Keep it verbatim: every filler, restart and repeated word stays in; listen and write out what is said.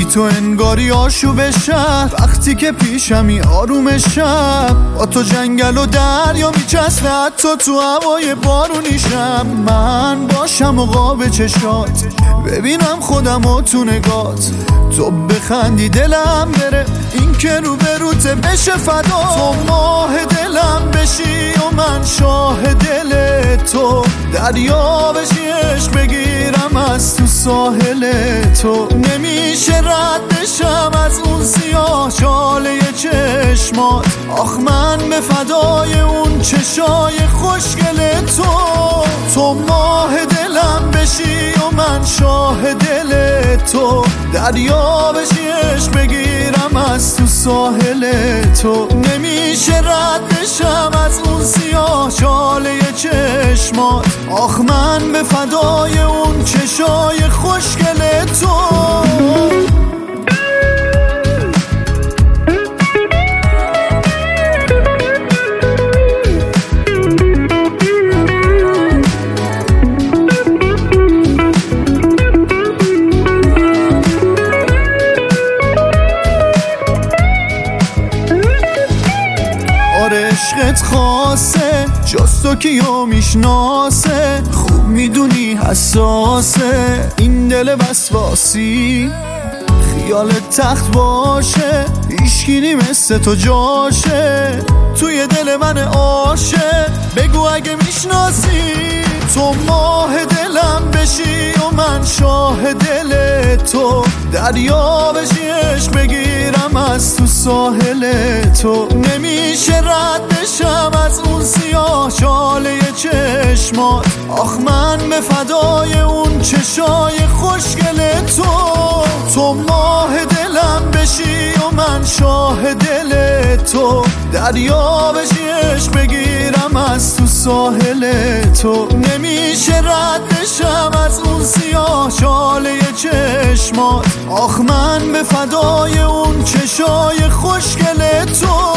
تو انگاری آشوب شب، وقتی که پیشمی آروم شب. با تو جنگل و دریا میچسبه، حتی تو هوای بارونیشم. من باشم و قاب چشات، ببینم خودم و تو نگات. تو بخندی دلم بره، این که رو به روته بشه فدا. تو ماه دلم بشی و من شاه دل تو، دریا بشی عشق بگیرم از تو ساحل تو. نمیشه رد بشم از اون سیاه چاله چشمات، آخ من به فدای اون چشای خوشگل تو. تو ماه دلم بشی و من شاه دل تو، دریا بشی عشق بگیرم از تو ساحل تو. نمیشه رد بشم از اون سیاه چاله چشمات، آخ من به فدای اون چشای خوشگل تو. عشقت خاصه جز تو کیو میشناسه، خوب میدونی حساسه این دل وسواسی. خیال تخت باشه هیچکی مثل تو جاشه، توی دل من عاشق بگو اگه میشناسی. تو ماه دلم بشی و من شاه دل تو، دریا بشی عشق بگیرم از تو ساحل تو. نمیشه رد بشم از اون سیاه چاله چشمات، آخ من به فدای اون چشای خوشگل تو. تو ماه دلم بشی و من شاه دل تو، دریا بشی عشق بگیرم از تو ساحل تو. نمیشه رد بشم از اون سیاه چاله چشمات، آخ من به فدای اون چشای خوشگل تو.